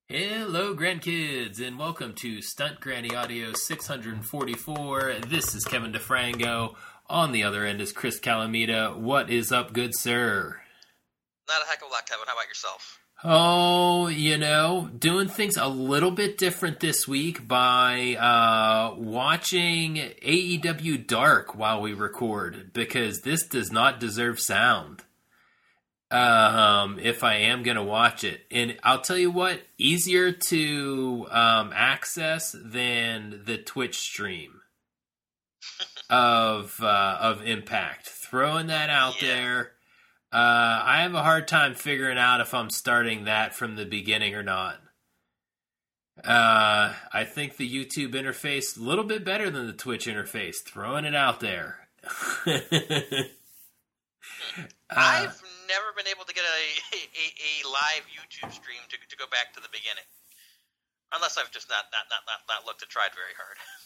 Hello, grandkids, and welcome to Stunt Granny Audio 644. This is Kevin DeFrango. On the other end is Chris Calamita. What is up, good sir? Not a heck of a lot, Kevin. How about yourself? Oh, doing things a little bit different this week by watching AEW Dark while we record, because this does not deserve sound. If I am gonna watch it, and I'll tell you what, easier to access than the Twitch stream of Impact. Throwing that out there. I have a hard time figuring out if I'm starting that from the beginning or not. I think the YouTube interface a little bit better than the Twitch interface. Throwing it out there. I've never been able to get a live YouTube stream to go back to the beginning, unless I've just not looked and tried very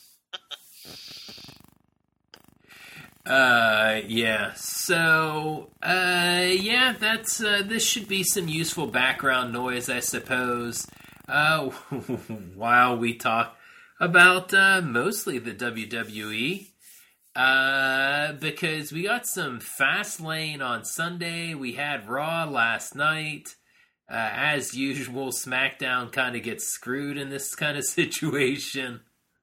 hard. Yeah. So, that's this should be some useful background noise, I suppose. While we talk about mostly the WWE. Because we got some Fastlane on Sunday, we had Raw last night. As usual, SmackDown kind of gets screwed in this kind of situation.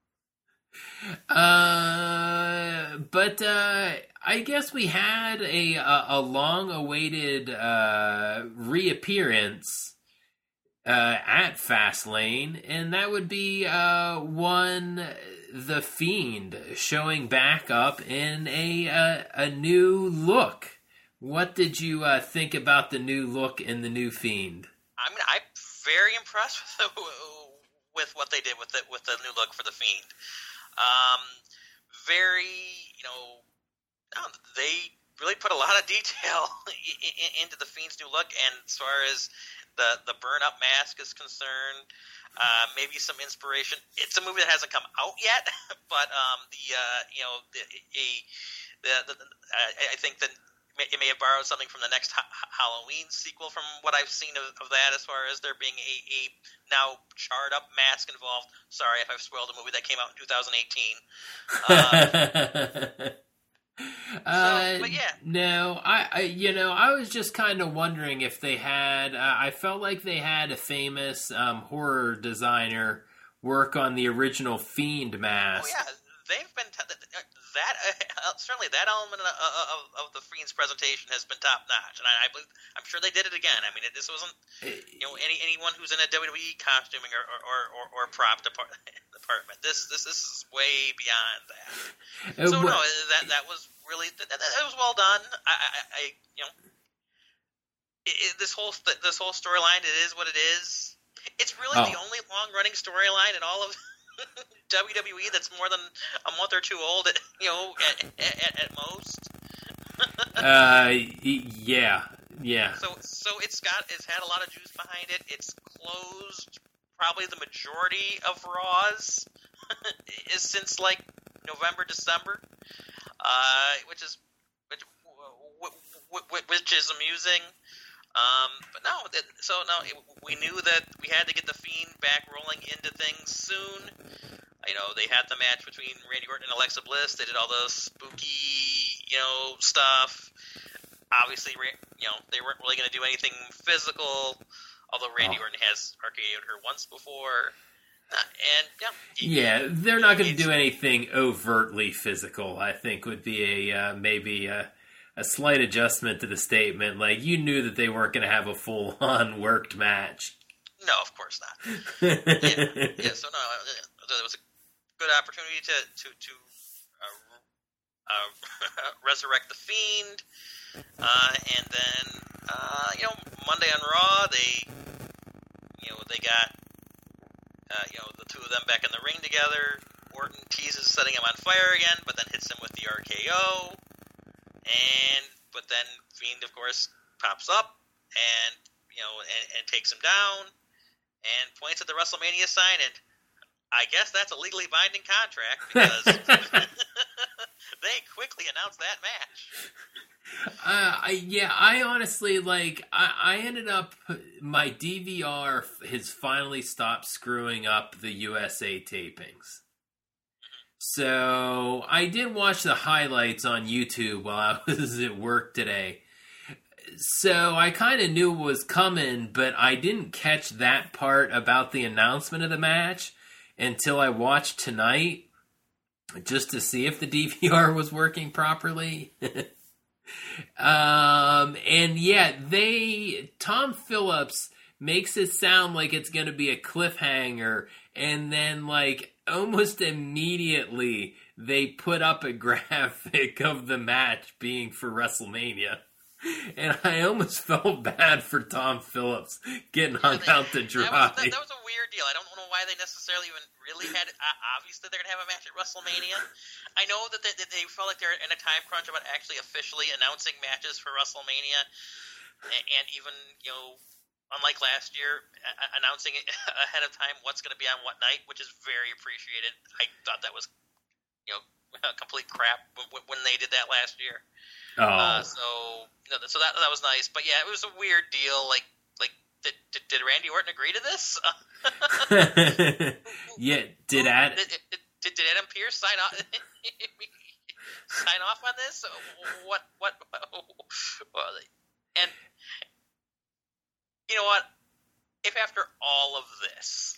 But I guess we had a long-awaited reappearance at Fastlane, and that would be The Fiend showing back up in a new look. What did you think about the new look in the new Fiend? I mean, I'm very impressed with what they did with the new look for the Fiend. They really put a lot of detail into the Fiend's new look, and as far as the burn-up mask is concerned, maybe some inspiration. It's a movie that hasn't come out yet, but I think that it may have borrowed something from the next Halloween sequel, from what I've seen of that, as far as there being a now charred up mask involved. Sorry if I've spoiled a movie that came out in 2018. But yeah. No, I was just kind of wondering if they had. I felt like they had a famous horror designer work on the original Fiend mask. Oh yeah, they've been certainly that element of the Fiend's presentation has been top notch, and I'm sure they did it again. I mean, this wasn't anyone who's in a WWE costuming or prop department. This is way beyond that. So no, that was really that was well done. This whole storyline, it is what it is. It's really the only long running storyline in all of WWE that's more than a month or two old, at most. Yeah. So it's had a lot of juice behind it. It's closed probably the majority of Raws is since like November, December, which is amusing. But no, we knew that we had to get the Fiend back rolling into things soon. They had the match between Randy Orton and Alexa Bliss. They did all the spooky, stuff. Obviously, they weren't really going to do anything physical, although Randy Orton has RKO'd her once before. They're not going to do anything overtly physical, I think would be maybe a slight adjustment to the statement. Like, you knew that they weren't going to have a full-on worked match. No, of course not. So no, it was a good opportunity to resurrect the Fiend, and then Monday on Raw they got the two of them back in the ring together. Orton teases setting him on fire again, but then hits him with the RKO. But then Fiend, of course, pops up and takes him down and points at the WrestleMania sign, and I guess that's a legally binding contract, because they quickly announced that match. I honestly, like, I ended up, my DVR has finally stopped screwing up the USA tapings. So I did watch the highlights on YouTube while I was at work today. So I kind of knew what was coming, but I didn't catch that part about the announcement of the match until I watched tonight, just to see if the DVR was working properly. And yeah, Tom Phillips makes it sound like it's going to be a cliffhanger, and then like almost immediately they put up a graphic of the match being for WrestleMania. And I almost felt bad for Tom Phillips getting hung out to dry. That was a weird deal. I don't know why they necessarily even really had it obvious that they're going to have a match at WrestleMania. I know that they felt like they're in a time crunch about actually officially announcing matches for WrestleMania. And even, unlike last year, announcing it ahead of time what's going to be on what night, which is very appreciated. I thought that was, complete crap when they did that last year. Oh. So that was nice, but yeah, it was a weird deal. Like did Randy Orton agree to this? Yeah, did Adam Pearce sign off on this? What? And you know what? If after all of this,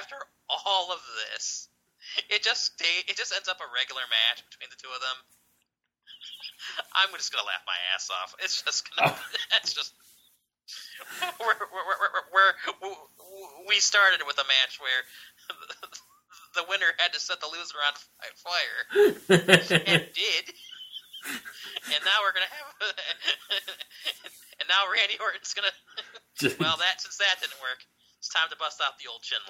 it just ends up a regular match between the two of them, I'm just gonna laugh my ass off. It's just gonna. It's just. We started with a match where the winner had to set the loser on fire, and did. And now we're gonna have. And now Randy Orton's gonna. Well, since that didn't work, it's time to bust out the old chin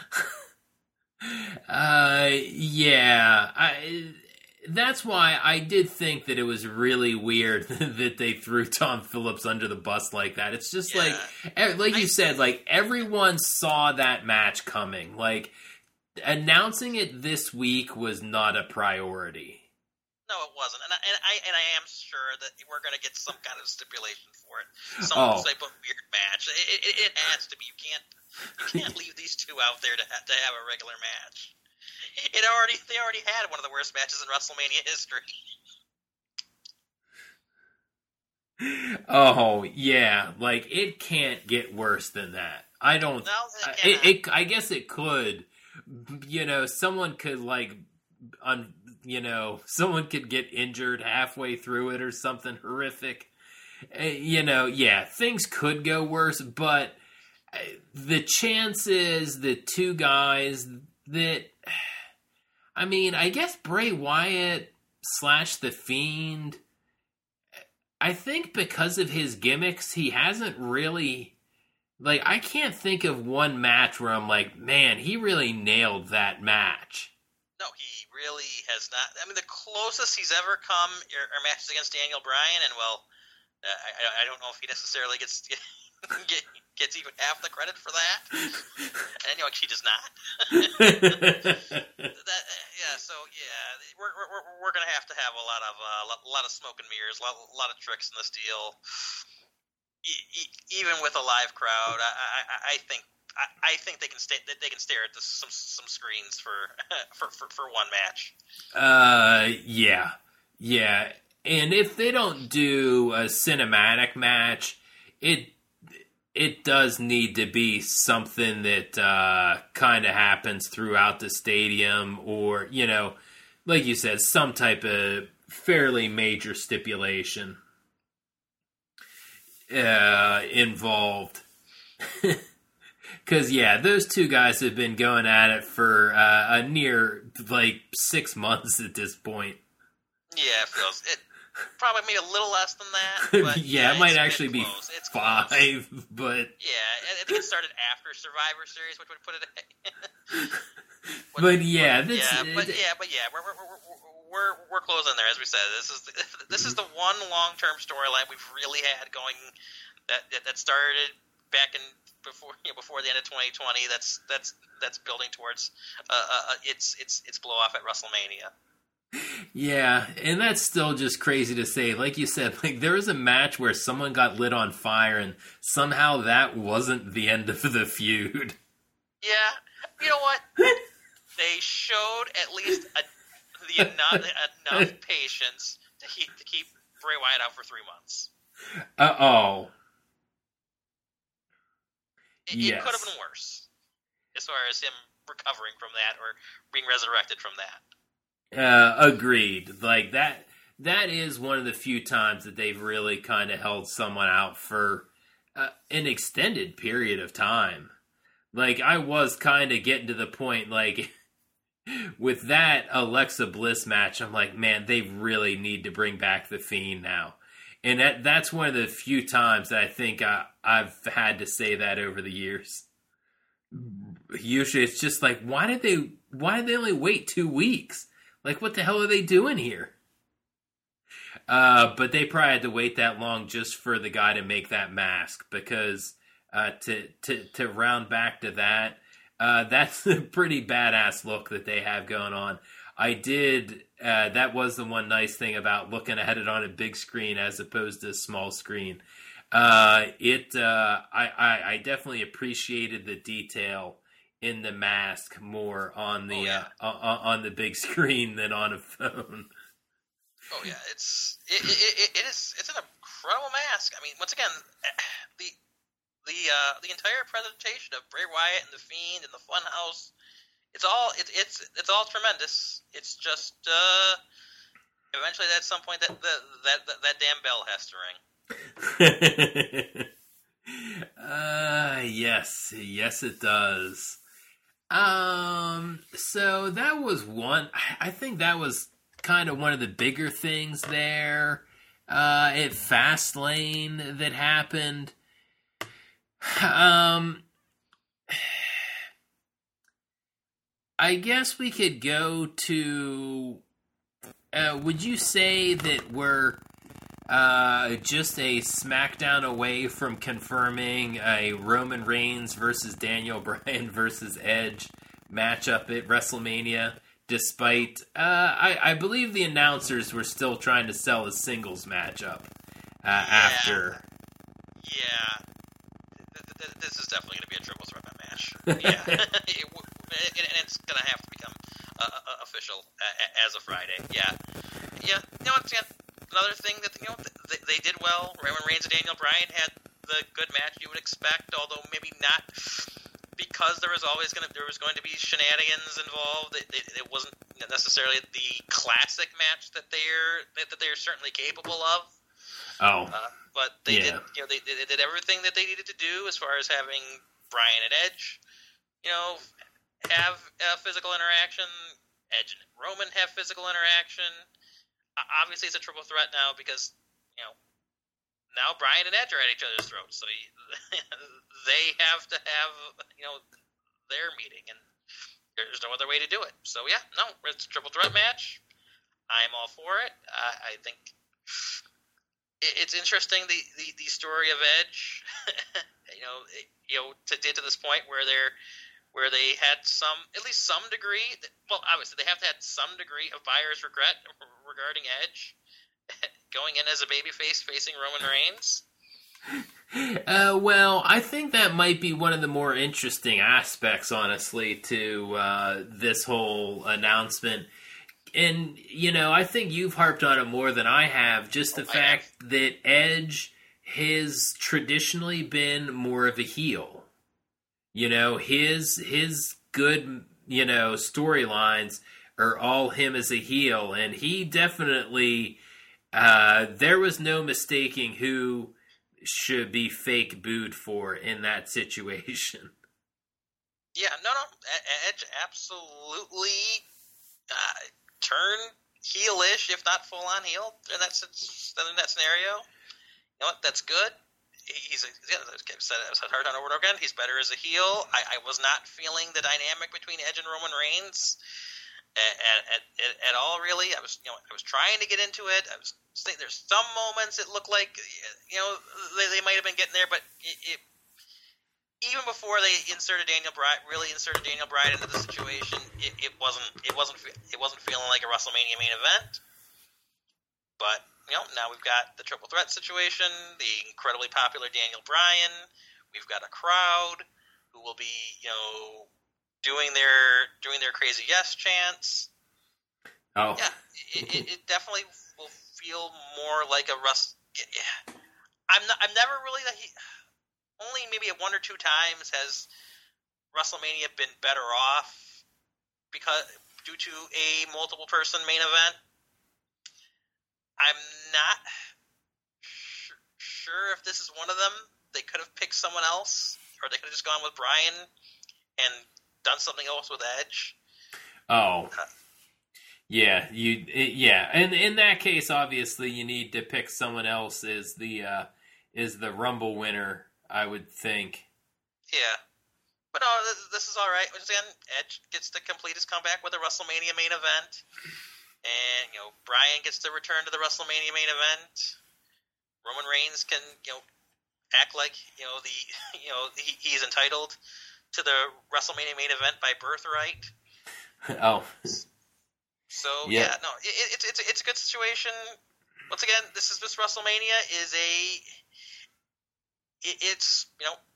lock. Yeah, that's why I did think that it was really weird that they threw Tom Phillips under the bus like that. It's just like you said, like everyone saw that match coming. Like announcing it this week was not a priority. No, it wasn't, and I am sure that we're going to get some kind of stipulation for it, some type of weird match. It has to be. You can't leave these two out there to have a regular match. They already had one of the worst matches in WrestleMania history. Oh yeah, like it can't get worse than that. I don't. No, I guess it could. Someone could someone could get injured halfway through it or something horrific. Yeah, things could go worse, but the chances that two guys that. I mean, I guess Bray Wyatt / The Fiend, I think because of his gimmicks, he hasn't really, I can't think of one match where I'm like, man, he really nailed that match. No, he really has not. I mean, the closest he's ever come are matches against Daniel Bryan, and I don't know if he necessarily gets even half the credit for that. And he does not. We're gonna have to have a lot of smoke and mirrors, a lot of tricks in this deal. Even with a live crowd, I think they can stare at some screens for one match. Yeah. And if they don't do a cinematic match, it does need to be something that kind of happens throughout the stadium, or like you said, some type of fairly major stipulation involved. Because, those two guys have been going at it for a near, 6 months at this point. Yeah, it feels... Probably maybe a little less than that. But it might actually be it's 5, close. But... Yeah, I think it started after Survivor Series, which would put it... We're closing there, as we said. This is the one long-term storyline we've really had going that started back in before the end of 2020. That's building towards its blow off at WrestleMania. Yeah, and that's still just crazy to say. Like you said, like there was a match where someone got lit on fire, and somehow that wasn't the end of the feud. Yeah, you know what? They showed at least enough patience to keep Bray Wyatt out for 3 months. Yes. It could have been worse, as far as him recovering from that or being resurrected from that. Agreed. Like that is one of the few times that they've really kind of held someone out for an extended period of time. Like, I was kind of getting to the point, like, with that Alexa Bliss match, I'm like, man, they really need to bring back The Fiend now. And that's one of the few times that I think I've had to say that over the years. Usually it's just like, why did they only wait 2 weeks? Like, what the hell are they doing here? But they probably had to wait that long just for the guy to make that mask, because to round back to that, that's a pretty badass look that they have going on. That was the one nice thing about looking at it on a big screen as opposed to a small screen. I definitely appreciated the detail in the mask more on the on the big screen than on a phone. Oh yeah, it's an incredible mask. I mean, once again, the entire presentation of Bray Wyatt and the Fiend and the Funhouse, it's all tremendous. It's just eventually at some point that damn bell has to ring. Yes it does. So that was one. I think that was kind of one of the bigger things there at Fastlane that happened. I guess we could go to. Would you say that we're just a SmackDown away from confirming a Roman Reigns versus Daniel Bryan versus Edge matchup at WrestleMania? Despite, I believe the announcers were still trying to sell a singles matchup after. Yeah. This is definitely going to be a triple threat match. Yeah. And it's going to have to become official as of Friday. Yeah. Yeah. You know, another thing that, they did well. Roman Reigns and Daniel Bryan had the good match you would expect, although maybe not, because there was going to be shenanigans involved. It wasn't necessarily the classic match that they're certainly capable of. But they did, they did everything that they needed to do as far as having Bryan and Edge, have a physical interaction. Edge and Roman have physical interaction. Obviously, it's a triple threat now because, now Bryan and Edge are at each other's throats, so they have to have, their meeting, and there's no other way to do it. So yeah, no, it's a triple threat match. I'm all for it. I think it's interesting the story of Edge, to this point where they had at least some degree. Well, obviously they have to have some degree of buyer's regret regarding Edge going in as a babyface facing Roman Reigns. Well, I think that might be one of the more interesting aspects, honestly, to this whole announcement. And, I think you've harped on it more than I have. Just the fact that Edge has traditionally been more of a heel. His good, storylines are all him as a heel. And he definitely, there was no mistaking who should be fake booed for in that situation. Yeah, no. Edge absolutely turn heelish, if not full on heel, in that scenario. You know what? That's good. As I've said hard on over and over again, he's better as a heel. I was not feeling the dynamic between Edge and Roman Reigns at all, really. I was trying to get into it. I was saying there's some moments it looked like, they might have been getting there, but even before they really inserted Daniel Bryan into the situation, it wasn't feeling like a WrestleMania main event. But now we've got the triple threat situation, the incredibly popular Daniel Bryan. We've got a crowd who will be doing their crazy yes chants. Oh yeah, it definitely will feel more like a I'm never really only maybe one or two times has WrestleMania been better off due to a multiple person main event. I'm not sure if this is one of them. They could have picked someone else, or they could have just gone with Bryan and done something else with Edge. Oh. Yeah, and in that case, obviously, you need to pick someone else as the Rumble winner, I would think. Yeah, but no, this is all right. Once again, Edge gets to complete his comeback with a WrestleMania main event, and Bryan gets to return to the WrestleMania main event. Roman Reigns can act like he's entitled to the WrestleMania main event by birthright. Oh. So yeah, no, it's a good situation. Once again, this WrestleMania is it's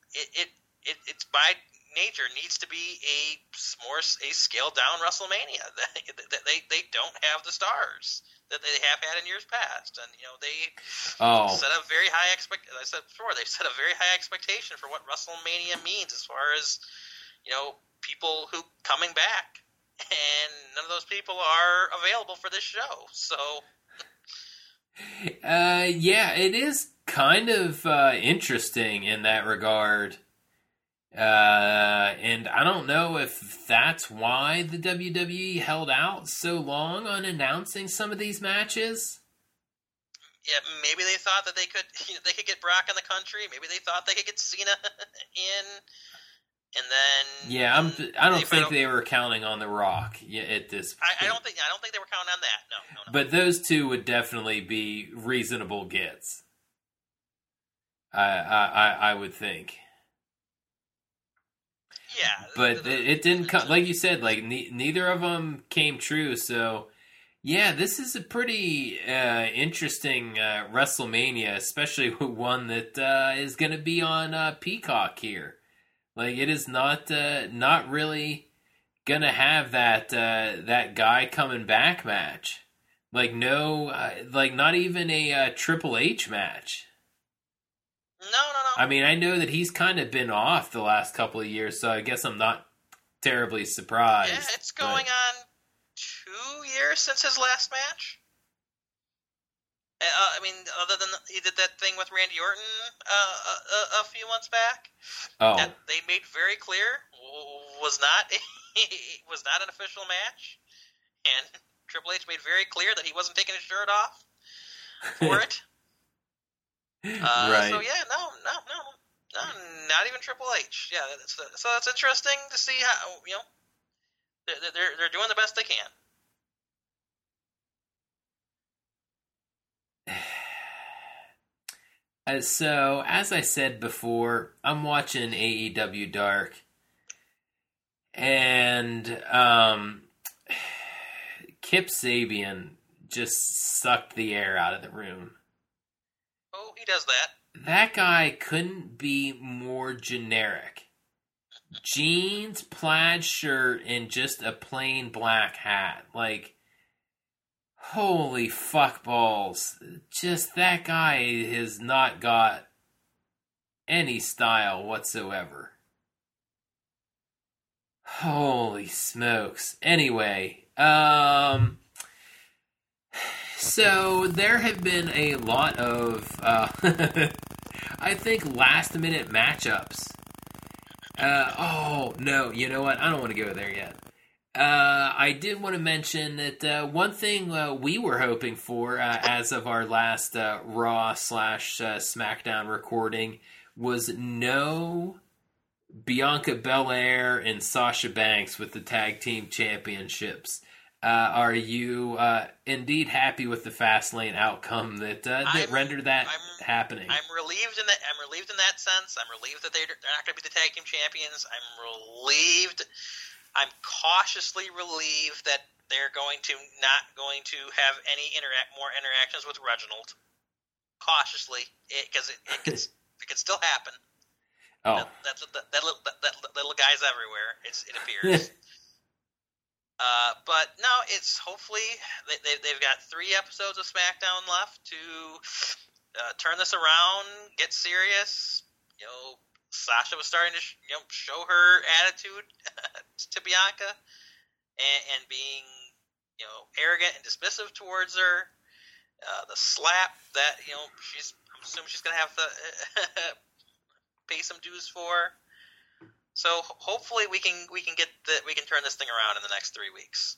by nature needs to be a scaled down WrestleMania. They don't have the stars that they have had in years past, and they set a very high as I said before, they've set a very high expectation for what WrestleMania means as far as people who coming back. And none of those people are available for this show, so... yeah, it is kind of interesting in that regard. And I don't know if that's why the WWE held out so long on announcing some of these matches. Yeah, maybe they thought that they could get Brock in the country. Maybe they thought they could get Cena in... And then I don't think they were counting on The Rock at this point. I don't think they were counting on that. No. But those two would definitely be reasonable gets. I would think. Yeah, but it didn't come, like you said. Like neither of them came true. So yeah, this is a pretty interesting WrestleMania, especially one that is going to be on Peacock here. Like it is not really gonna have that guy coming back match. Like no, like not even a Triple H match. No. I mean, I know that he's kind of been off the last couple of years, so I guess I'm not terribly surprised. Yeah, it's going on 2 years since his last match. I mean, other than he did that thing with Randy Orton a few months back. Oh, that they made very clear was not an official match, and Triple H made very clear that he wasn't taking his shirt off for it. Right. So yeah, no, not even Triple H. Yeah, so it's interesting to see how they're doing the best they can. So, as I said before, I'm watching AEW Dark, and Kip Sabian just sucked the air out of the room. Oh, he does that. That guy couldn't be more generic. Jeans, plaid shirt, and just a plain black hat. Like, holy fuck balls. Just that guy has not got any style whatsoever. Holy smokes. Anyway, so there have been a lot of, I think, last minute matchups. Oh, no, you know what? I don't want to go there yet. I did want to mention that one thing we were hoping for as of our last Raw/SmackDown recording was no Bianca Belair and Sasha Banks with the tag team championships. Are you indeed happy with the Fastlane outcome that rendered that happening? I'm relieved in that. I'm relieved in that sense. I'm relieved that they're not going to be the tag team champions. I'm relieved. I'm cautiously relieved that they're not going to have any more interactions with Reginald. Cautiously, because it can still happen. Oh, that little guy's everywhere. It appears. But no, it's hopefully they've got 3 episodes of SmackDown left to turn this around, get serious. Sasha was starting to show her attitude to Bianca and being arrogant and dismissive towards her. The slap that I'm assuming she's gonna have to pay some dues for. So hopefully we can turn this thing around in the next 3 weeks.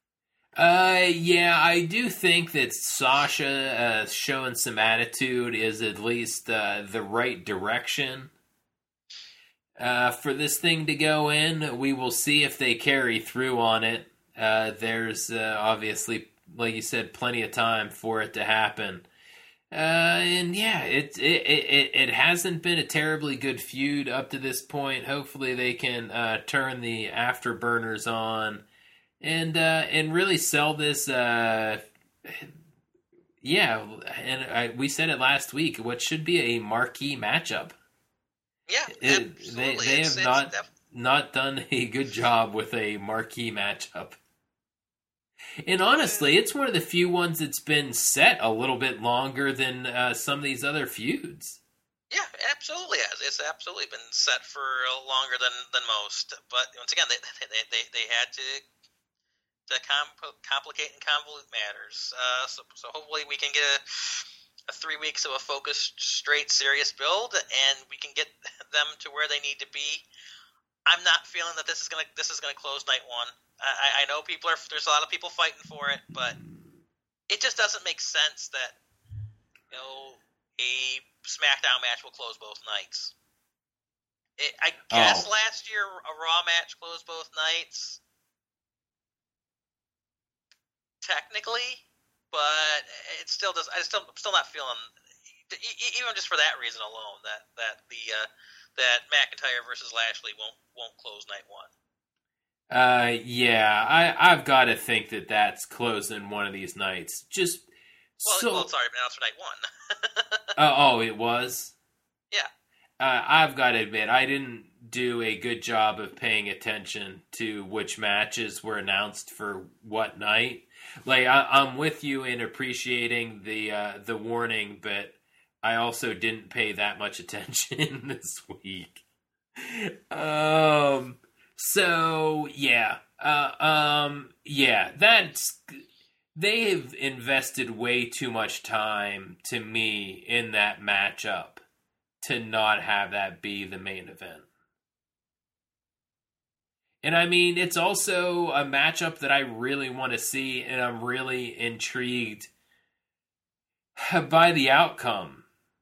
Yeah, I do think that Sasha showing some attitude is at least the right direction for this thing to go in. We will see if they carry through on it. There's obviously, like you said, plenty of time for it to happen. And yeah, it hasn't been a terribly good feud up to this point. Hopefully they can turn the afterburners on and really sell this. Yeah, and we said it last week. What should be a marquee matchup. Yeah, absolutely. They have not done a good job with a marquee matchup. And honestly, it's one of the few ones that's been set a little bit longer than some of these other feuds. Yeah, it absolutely has. It's absolutely been set for longer than most. But once again, they had to complicate and convolute matters. So hopefully we can get a 3 weeks of a focused, straight, serious build, and we can get them to where they need to be. I'm not feeling that this is gonna close night 1. I know there's a lot of people fighting for it, but it just doesn't make sense that a SmackDown match will close both nights. I guess last year a Raw match closed both nights, technically, but it still does. I'm still not feeling, even just for that reason alone, that McIntyre versus Lashley won't close night 1. Yeah, I've got to think that that's closing one of these nights. Just it's already been announced for night 1. Oh, it was? Yeah. I've got to admit, I didn't do a good job of paying attention to which matches were announced for what night. Like, I'm with you in appreciating the warning, but I also didn't pay that much attention this week. So yeah, they have invested way too much time to me in that matchup to not have that be the main event. And I mean, it's also a matchup that I really want to see, and I'm really intrigued by the outcome.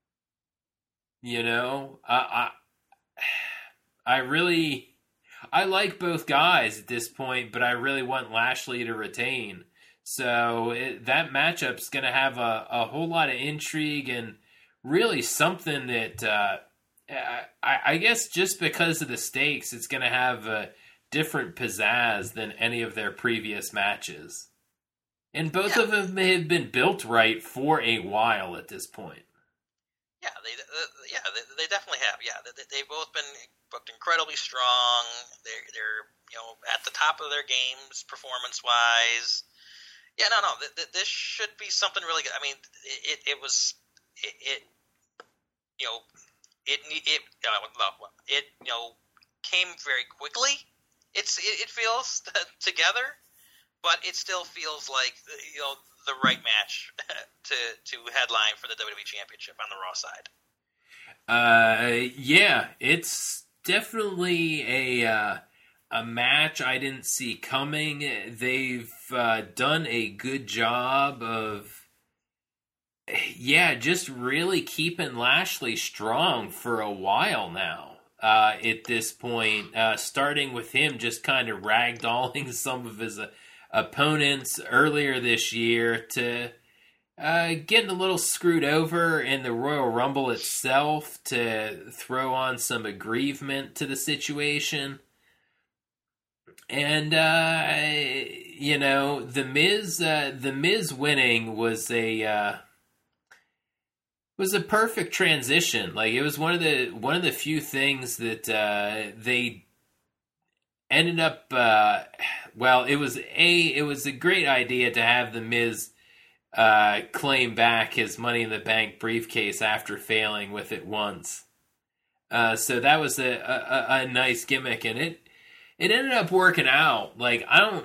I like both guys at this point, but I really want Lashley to retain. So that matchup's going to have a whole lot of intrigue and really something that I guess just because of the stakes, it's going to have a different pizzazz than any of their previous matches. And both of them have been built right for a while at this point. Yeah, they definitely have. Yeah, they've both been booked incredibly strong. They're at the top of their games performance wise. Yeah, no. This should be something really good. I mean, it came very quickly. It feels together, but it still feels like the right match to headline for the WWE Championship on the Raw side. Yeah, it's definitely a match I didn't see coming. They've done a good job of, just really keeping Lashley strong for a while now. At this point, starting with him just kind of ragdolling some of his opponents earlier this year to getting a little screwed over in the Royal Rumble itself to throw on some aggrievement to the situation. And the Miz winning was a perfect transition. Like, it was one of the few things that they ended up. It was a great idea to have the Miz claim back his Money in the Bank briefcase after failing with it once. So that was a nice gimmick, and it ended up working out. Like,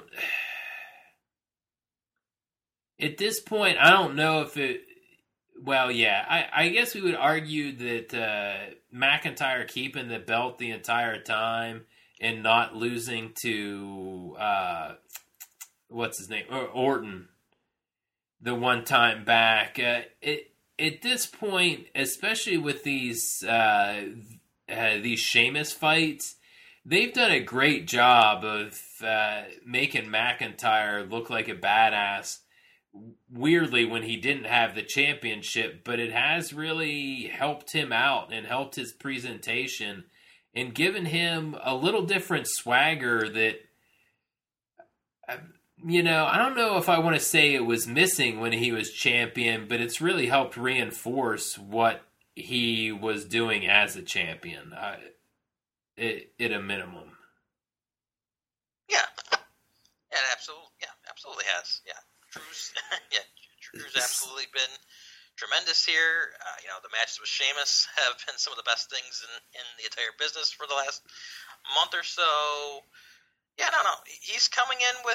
at this point, I don't know if it. Well, yeah, I guess we would argue that McIntyre keeping the belt the entire time and not losing to what's his name, Orton, the one time back. At this point, especially with these Sheamus fights, they've done a great job of making McIntyre look like a badass. Weirdly, when he didn't have the championship, but it has really helped him out and helped his presentation and given him a little different swagger that, I don't know if I want to say it was missing when he was champion, but it's really helped reinforce what he was doing as a champion, at a minimum. Yeah, absolutely has. Yeah. Drew's absolutely been tremendous here. The matches with Sheamus have been some of the best things in the entire business for the last month or so. Yeah, no, he's coming in with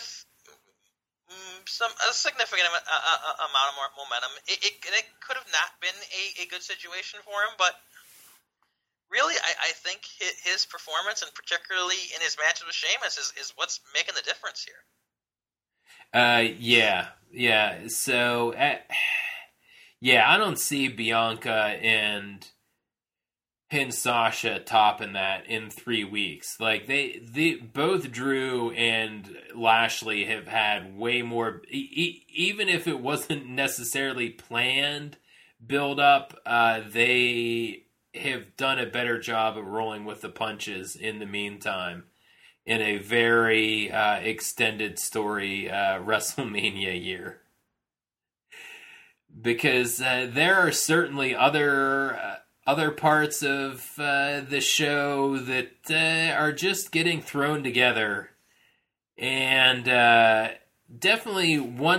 a significant amount of momentum. It could have not been a good situation for him, but really, I think his performance, and particularly in his matches with Sheamus, is what's making the difference here. Yeah. So, I don't see Bianca and Sasha topping that in 3 weeks. Like, they both Drew and Lashley have had way more, even if it wasn't necessarily planned build up, they have done a better job of rolling with the punches in the meantime. In a very extended story WrestleMania year. Because there are certainly other parts of the show that are just getting thrown together. And definitely one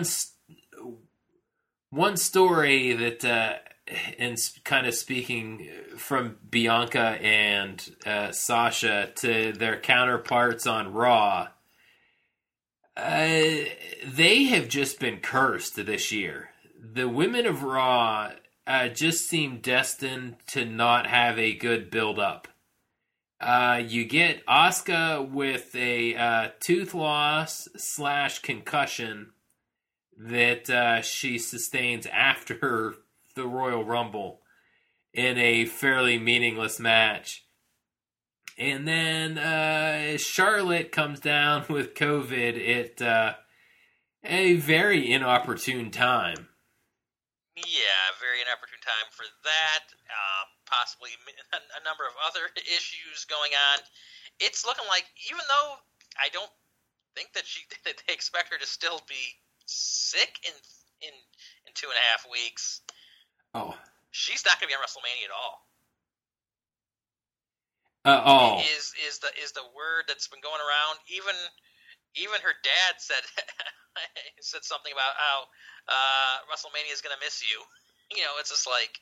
story that, and kind of speaking from Bianca and Sasha to their counterparts on Raw, they have just been cursed this year. The women of Raw just seem destined to not have a good build-up. You get Asuka with a tooth loss / concussion that she sustains after the Royal Rumble in a fairly meaningless match. And then Charlotte comes down with COVID at a very inopportune time. Yeah, very inopportune time for that. Possibly a number of other issues going on. It's looking like, even though I don't think that they expect her to still be sick in 2.5 weeks. Oh, she's not going to be on WrestleMania at all. Is the word that's been going around. Even her dad said something about how WrestleMania is going to miss you. It's just like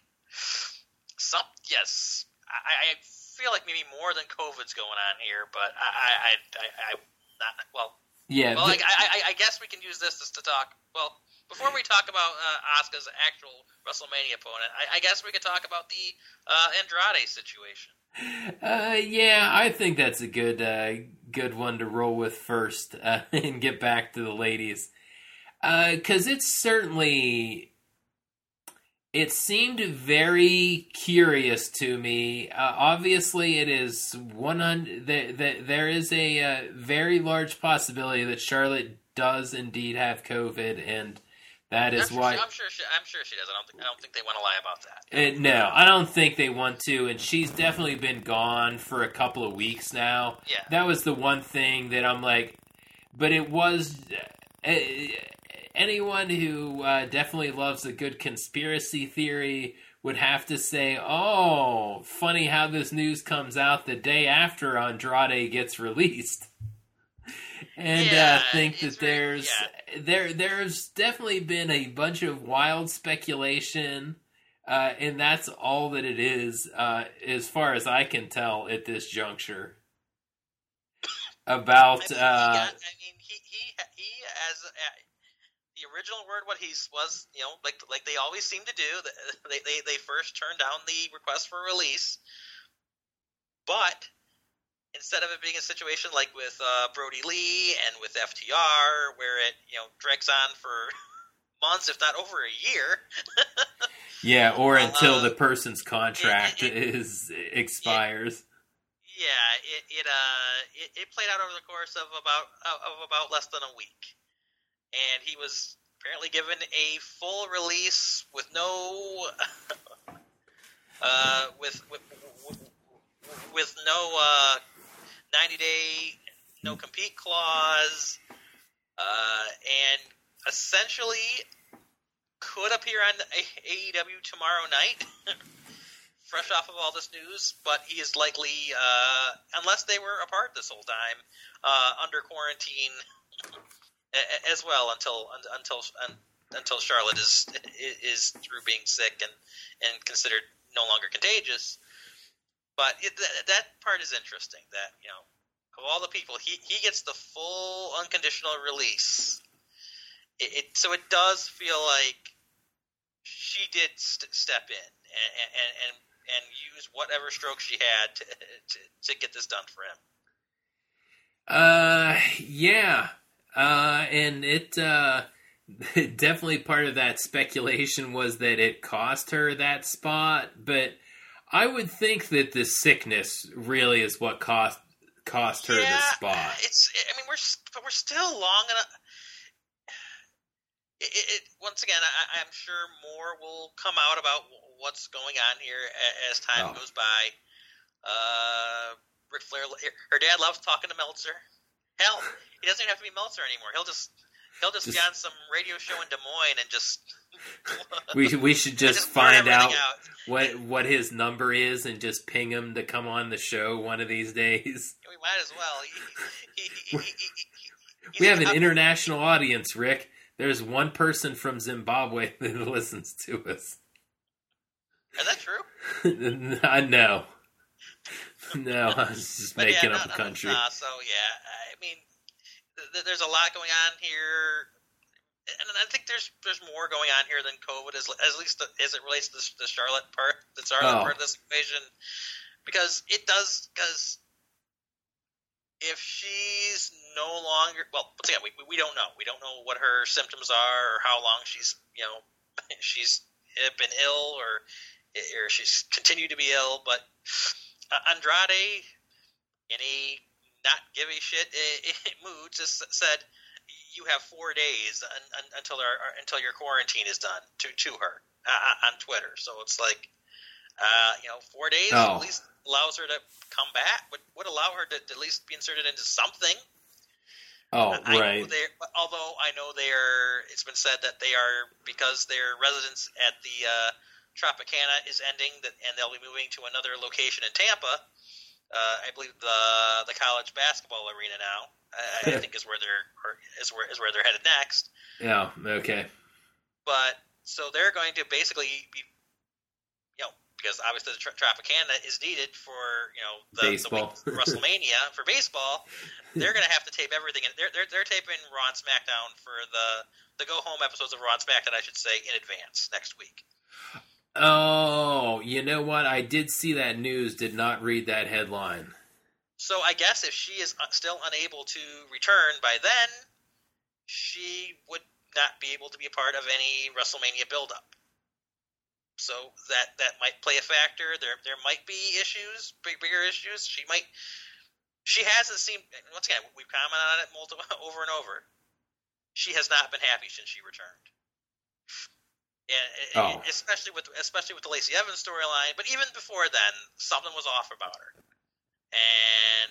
yes. I feel like maybe more than COVID's going on here, but I'm not well. Yeah. Well, I guess we can use this to talk. Well, before we talk about Asuka's actual WrestleMania opponent, I guess we could talk about the Andrade situation. Yeah, I think that's a good one to roll with first and get back to the ladies. Because it's certainly It seemed very curious to me. Obviously, it is 100. There is a very large possibility that Charlotte does indeed have COVID, and that is why. I'm sure she does. I don't think they want to lie about that. No, I don't think they want to, and she's definitely been gone for a couple of weeks now. Yeah, that was the one thing that I'm like, but it was. Anyone who definitely loves a good conspiracy theory would have to say, oh, funny how this news comes out the day after Andrade gets released. And think that there's definitely been a bunch of wild speculation, and that's all that it is, as far as I can tell at this juncture. About he as the original word, what he was, like they always seem to do. They first turned down the request for release, but instead of it being a situation like with Brody Lee and with FTR, where it drags on for months, if not over a year. Yeah, or until the person's contract expires. It played out over the course of about less than a week. And he was apparently given a full release with no, with no 90-day no compete clause, and essentially could appear on AEW tomorrow night, fresh off of all this news. But he is likely, unless they were apart this whole time, under quarantine. As well until Charlotte is through being sick and considered no longer contagious. But that part is interesting. That of all the people, he gets the full unconditional release. So it does feel like she did step in and use whatever stroke she had to get this done for him. Yeah. And it definitely part of that speculation was that it cost her that spot, but I would think that the sickness really is what cost her the spot. We're still long enough. Once again, I'm sure more will come out about what's going on here as time goes by. Ric Flair, her dad loves talking to Meltzer. Hell, he doesn't even have to be Meltzer anymore. He'll just be on some radio show in Des Moines and just. we should just find out what his number is and just ping him to come on the show one of these days. We might as well. We have an international audience, Rick. There's one person from Zimbabwe that listens to us. Is that true? No. No, I was just making up a country. There's a lot going on here, and I think there's more going on here than COVID, at least as it relates to the Charlotte part, part of this equation, because if she's no longer, well, once again, we don't know. We don't know what her symptoms are or how long she's been ill or she's continued to be ill, but Andrade, in a not give a shit mood, just said, "You have 4 days until your quarantine is done." To her on Twitter. So it's like, 4 days at least allows her to come back. Would allow her to at least be inserted into something. Right. Although I know it's been said that they are, because their residence at the Tropicana is ending, and they'll be moving to another location in Tampa. I believe the college basketball arena now. I think is where they're headed next. Yeah. Okay. But so they're going to basically be, because obviously the Tropicana is needed for the week of WrestleMania for baseball. They're going to have to tape everything. They're taping Raw and SmackDown for the go home episodes of Raw and SmackDown, I should say, in advance next week. Oh, you know what? I did see that news, did not read that headline. So I guess if she is still unable to return by then, she would not be able to be a part of any WrestleMania build-up. So that might play a factor. There might be issues, bigger issues. She hasn't seemed. Once again, we've commented on it over and over. She has not been happy since she returned. And especially with the Lacey Evans storyline, but even before then, something was off about her, and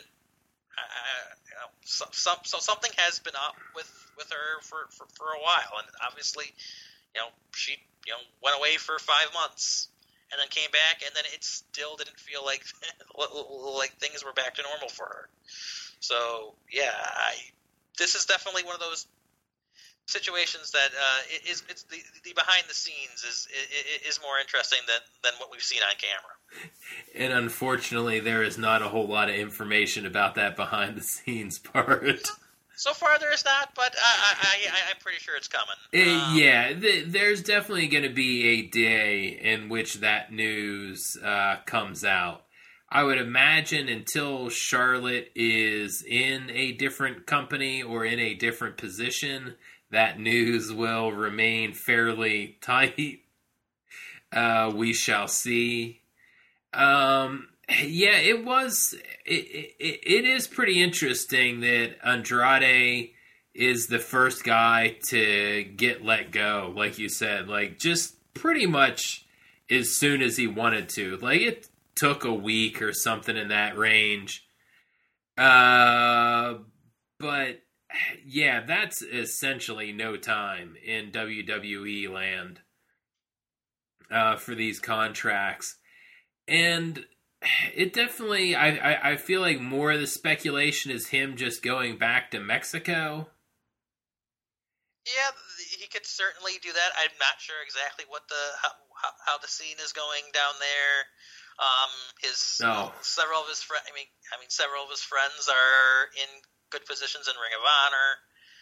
something has been up with her for a while, and obviously, she went away for 5 months and then came back, and then it still didn't feel like things were back to normal for her. So yeah, this is definitely one of those situations that it's the behind the scenes is more interesting than what we've seen on camera. And unfortunately, there is not a whole lot of information about that behind the scenes part. So far, there is not, but I'm pretty sure it's coming. There's definitely going to be a day in which that news comes out. I would imagine until Charlotte is in a different company or in a different position, that news will remain fairly tight. We shall see. It is pretty interesting that Andrade is the first guy to get let go, like you said, like just pretty much as soon as he wanted to. Like it took a week or something in that range. But yeah, that's essentially no time in WWE land for these contracts. And it definitely, I feel like more of the speculation is him just going back to Mexico. Yeah, he could certainly do that. I'm not sure exactly what how the scene is going down there. Several of his friends. I mean, several of his friends are in good positions in Ring of Honor.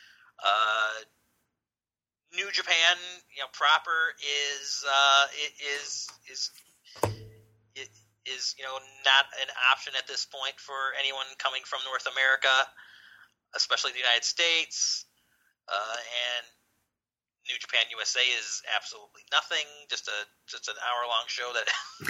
New Japan, proper is not an option at this point for anyone coming from North America, especially the United States. And New Japan USA is absolutely nothing. Just an hour-long show that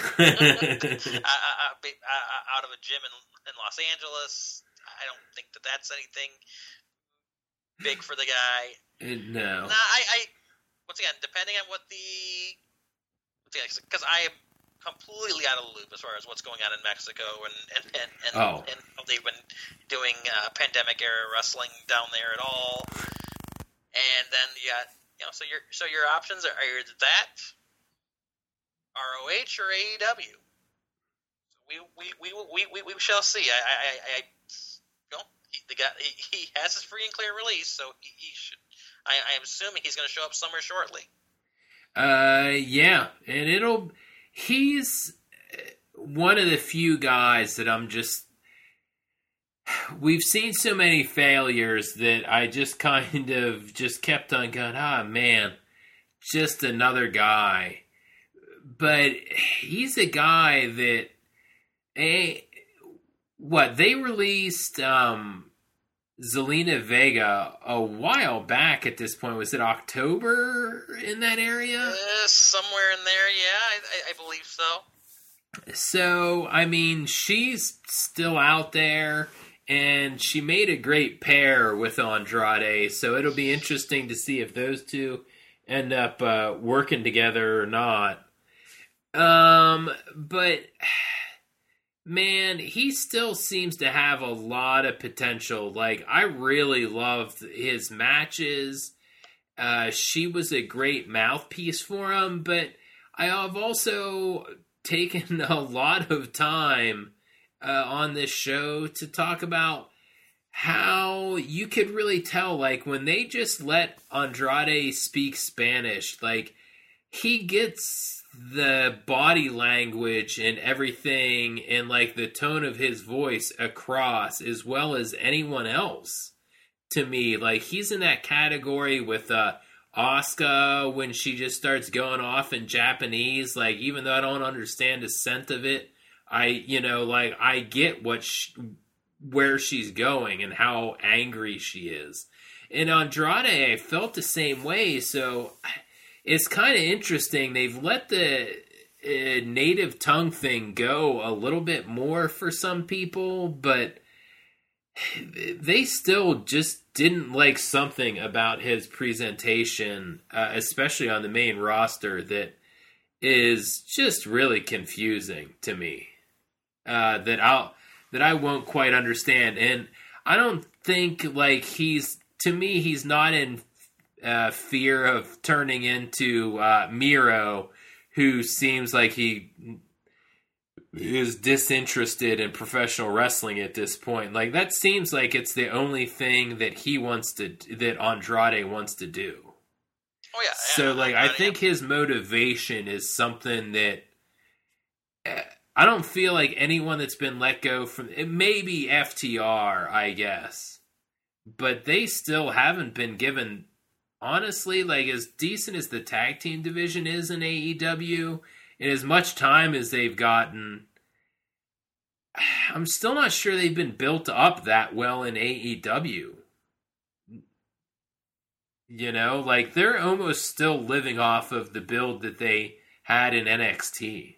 out of a gym in Los Angeles. I don't think that's anything big for the guy. No. I once again, depending on because I am completely out of the loop as far as what's going on in Mexico and how they've been doing pandemic era wrestling down there at all. And then you got so your options are either that, ROH or AEW. We shall see. He has his free and clear release, so he should. I am assuming he's going to show up somewhere shortly. Yeah, and he's one of the few guys that we've seen so many failures that I just kind of just kept on going, man, just another guy. But he's a guy that, they released Zelina Vega a while back at this point. Was it October in that area? Somewhere in there, yeah, I believe so. So, I mean, she's still out there, and she made a great pair with Andrade, so it'll be interesting to see if those two end up working together or not. But man, he still seems to have a lot of potential. Like, I really loved his matches. She was a great mouthpiece for him, but I have also taken a lot of time on this show to talk about how you could really tell, like, when they just let Andrade speak Spanish, like, he gets the body language and everything and, like, the tone of his voice across as well as anyone else to me. Like, he's in that category with Asuka when she just starts going off in Japanese. Like, even though I don't understand a cent of it, I get where she's going and how angry she is. And Andrade, I felt the same way. So it's kind of interesting. They've let the native tongue thing go a little bit more for some people, but they still just didn't like something about his presentation, especially on the main roster, that is just really confusing to me. That I won't quite understand, and I don't think like he's not in fear of turning into Miro, who seems like he is disinterested in professional wrestling at this point. Like, that seems like it's the only thing that that Andrade wants to do. Oh yeah. So like, I think his motivation is something that I don't feel like anyone that's been let go from it. Maybe FTR, I guess, but they still haven't been given. Honestly, like, as decent as the tag team division is in AEW, and as much time as they've gotten, I'm still not sure they've been built up that well in AEW. You know, like, they're almost still living off of the build that they had in NXT.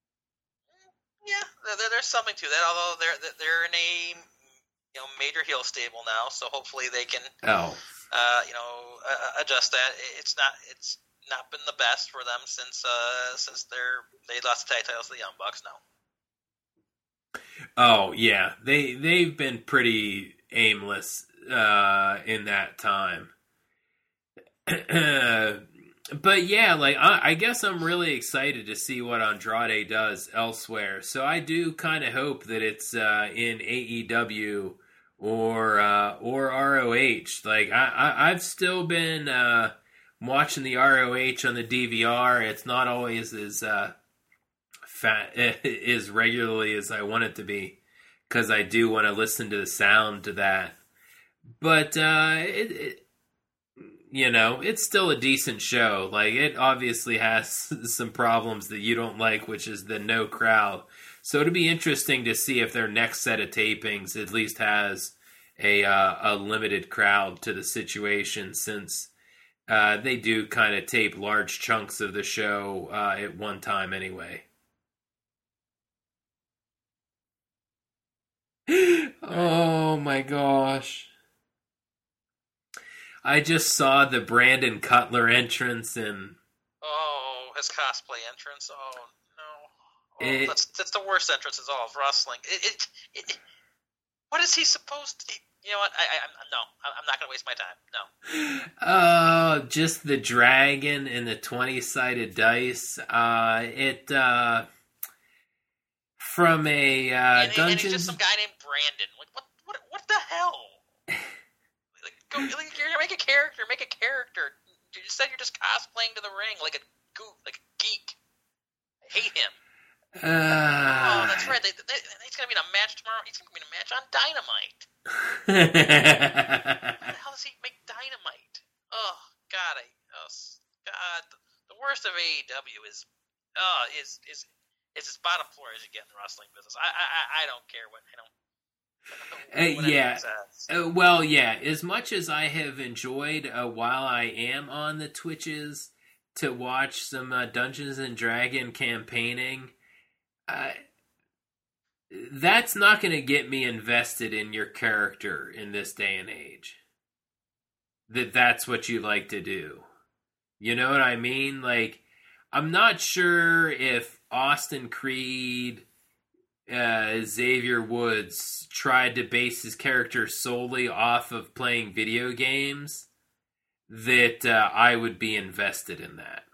Yeah, there's something to that. Although they're in a major heel stable now, so hopefully they can adjust that. It's not been the best for them since they lost the tag titles to the Young Bucks now. Oh yeah, they've been pretty aimless in that time. But yeah, like, I guess I'm really excited to see what Andrade does elsewhere. So I do kind of hope that it's in AEW or ROH. Like, I've still been watching the ROH on the DVR. It's not always as as regularly as I want it to be, because I do want to listen to the sound to that. But it's still a decent show. Like, it obviously has some problems that you don't like, which is the no crowd. So it'll be interesting to see if their next set of tapings at least has a limited crowd to the situation, since they do kind of tape large chunks of the show at one time anyway. Oh my gosh. I just saw the Brandon Cutler entrance and... Oh, his cosplay entrance. Oh, no. That's the worst entrance in all of wrestling. What is he supposed to... You know what? I'm not going to waste my time. No. Just the dragon and the 20-sided dice. From a Dungeons... And he's just some guy named Brandon. Like, what the hell? Go, make a character. You said you're just cosplaying to the ring like a geek. I hate him. Oh, that's right. He's going to be in a match tomorrow. He's going to be in a match on Dynamite. How the hell does he make Dynamite? Oh, God. God. The worst of AEW is as bottom floor as you get in the wrestling business. I don't care what. Well, yeah. As much as I have enjoyed while I am on the Twitches to watch some Dungeons and Dragon campaigning, that's not going to get me invested in your character in this day and age. That's what you like to do. You know what I mean? Like, I'm not sure if Austin Creed, Xavier Woods tried to base his character solely off of playing video games, that I would be invested in that.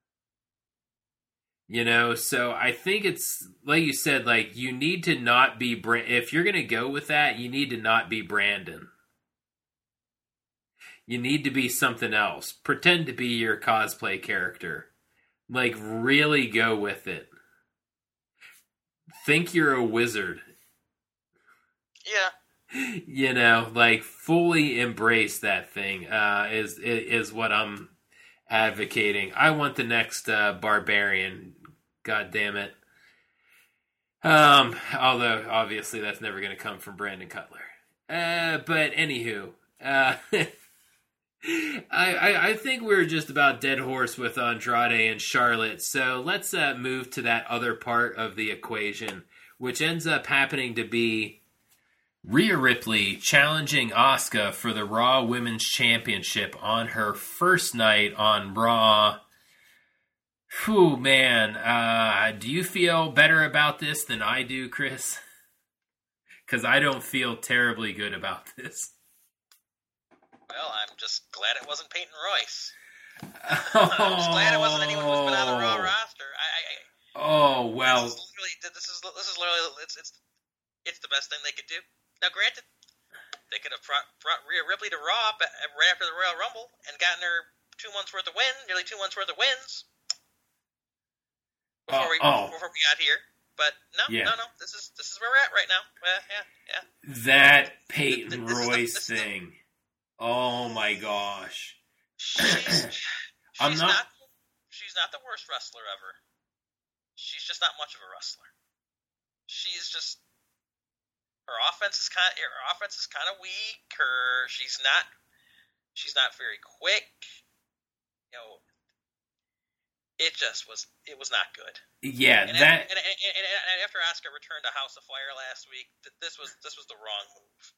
You know, so I think it's, like you said, like, you need to not be, if you're going to go with that, you need to not be Brandon. You need to be something else. Pretend to be your cosplay character. Like, really go with it. Think you're a wizard. Yeah. You know, like, fully embrace that thing is what I'm advocating. I want the next Barbarian. God damn it. Although, obviously, that's never going to come from Brandon Cutler. But, anywho. I think we're just about dead horse with Andrade and Charlotte, so let's move to that other part of the equation, which ends up happening to be Rhea Ripley challenging Asuka for the Raw Women's Championship on her first night on Raw. Whew, man, do you feel better about this than I do, Chris? Because I don't feel terribly good about this. Well, I'm just glad it wasn't Peyton Royce. I'm just glad it wasn't anyone who's been on the Raw roster. Well. This is literally it's the best thing they could do. Now, granted, they could have brought Rhea Ripley to Raw right after the Royal Rumble and gotten her 2 months worth of nearly 2 months worth of wins before we got here. But no. This is where we're at right now. Yeah. That Peyton Royce thing. Oh my gosh. She's not the worst wrestler ever. She's just not much of a wrestler. She's just her offense is kind of weak. She's not very quick. You know, it was not good. Yeah, and after Asuka returned to House of Fire last week, this was the wrong move.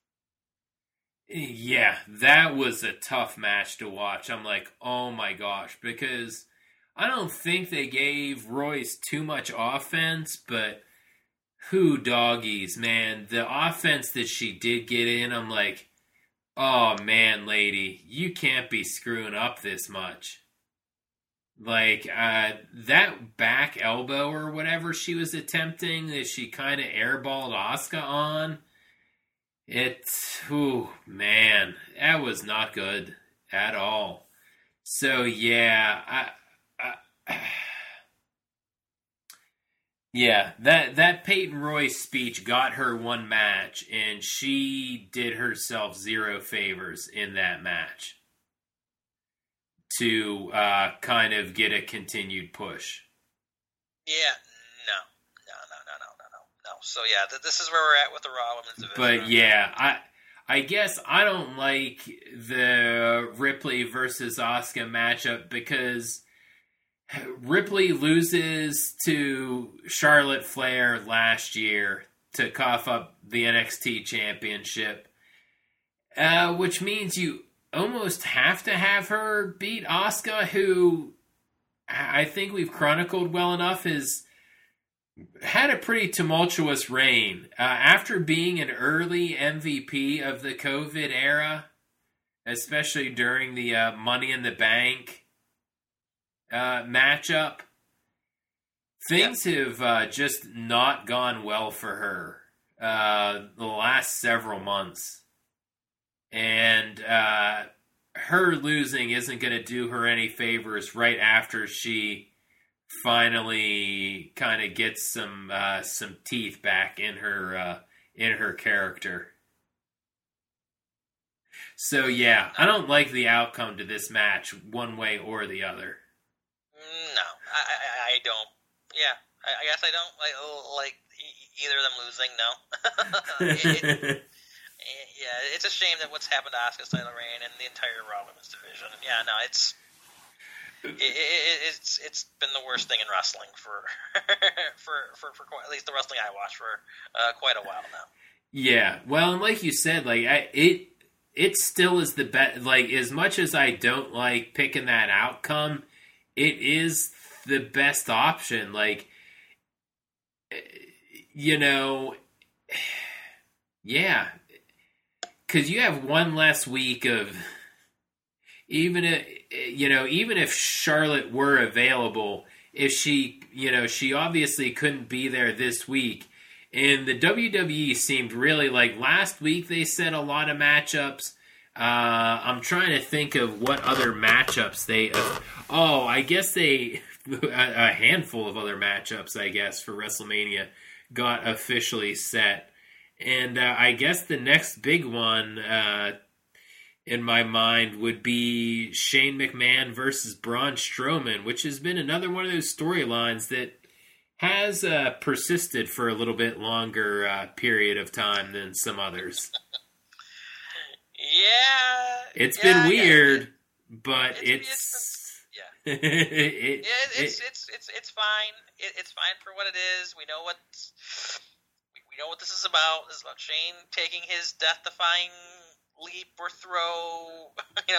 Yeah, that was a tough match to watch. I'm like, oh my gosh, because I don't think they gave Royce too much offense, but who doggies, man. The offense that she did get in, I'm like, oh man, lady, you can't be screwing up this much. Like, that back elbow or whatever she was attempting that she kind of airballed Asuka on, man, that was not good at all. So, yeah, that Peyton Royce speech got her one match, and she did herself zero favors in that match to kind of get a continued push. Yeah, no. So yeah, this is where we're at with the Raw Women's Division. But yeah, I guess I don't like the Ripley versus Asuka matchup because Ripley loses to Charlotte Flair last year to cough up the NXT Championship, which means you almost have to have her beat Asuka, who I think we've chronicled well enough has had a pretty tumultuous reign. After being an early MVP of the COVID era, especially during the Money in the Bank matchup, things have just not gone well for her the last several months. And her losing isn't going to do her any favors right after she finally kind of gets some teeth back in her character. So yeah, I don't like the outcome to this match one way or the other. No, I don't. Yeah, I guess I don't like either of them losing. No. Yeah, it's a shame that what's happened to Asuka's title reign and the entire Raw Women's division. Yeah, no, it's been the worst thing in wrestling for quite, at least the wrestling I watch for quite a while now. Yeah, well, and like you said, like it still is the best. Like, as much as I don't like picking that outcome, it is the best option. Like, you know, yeah. Because you have one less week of, even if Charlotte were available, if she obviously couldn't be there this week. And the WWE seemed really like last week they said a lot of matchups. I'm trying to think of what other matchups I guess a handful of other matchups, I guess, for WrestleMania got officially set. And I guess the next big one in my mind would be Shane McMahon versus Braun Strowman, which has been another one of those storylines that has persisted for a little bit longer period of time than some others. Yeah. It's been weird. but yeah, it's fine. It's fine for what it is. We know what this is about. This is about Shane taking his death-defying leap or throw,